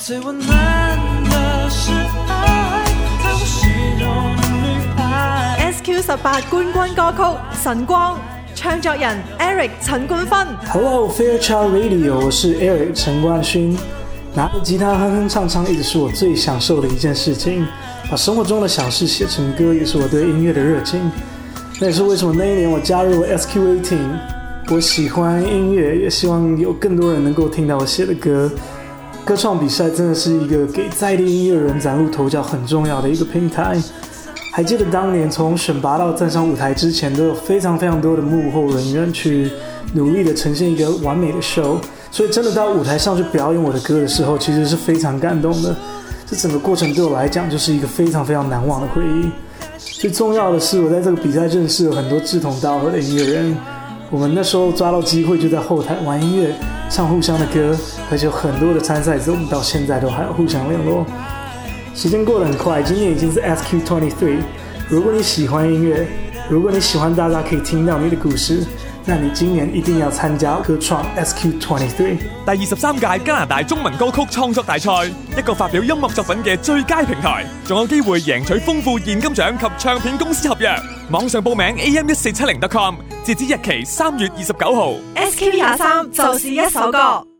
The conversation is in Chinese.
最温暖的是爱，在我心中的女孩。 SQ18 冠軍歌曲《晨光》，唱作人 Eric 陳冠芬。 Hello Fairchild Radio， 我是 Eric 陳冠勳。拿着吉他哼哼唱唱，一直是我最享受的一件事情。把生活中的小事写成歌，也是我对音乐的热情。那也是为什么那一年我加入了 SQ18。我喜欢音乐，也希望有更多人能够听到我写的歌。歌创比赛真的是一个给在地音乐人崭露头角很重要的一个平台。还记得当年从选拔到站上舞台之前，都有非常多的幕后人员去努力的呈现一个完美的 show。所以真的到舞台上去表演我的歌的时候，其实是非常感动的。这整个过程对我来讲就是一个非常难忘的回忆。最重要的是，我在这个比赛认识了很多志同道合的音乐人。我们那时候抓到机会就在后台玩音乐，唱互相的歌，而且有很多的参赛者，我们到现在都还有互相联络。时间过得很快，今年已经是 SQ23。如果你喜欢音乐，如果你喜欢大家可以听到你的故事，那你今年一定要參加歌創 SQ23 第23屆加拿大中文歌曲創作大賽，一個發表音樂作品嘅最佳平台，仲有機會贏取豐富現金獎及唱片公司合約。網上報名 am1470.com， 截止日期3月29號。 SQ23就是一首歌。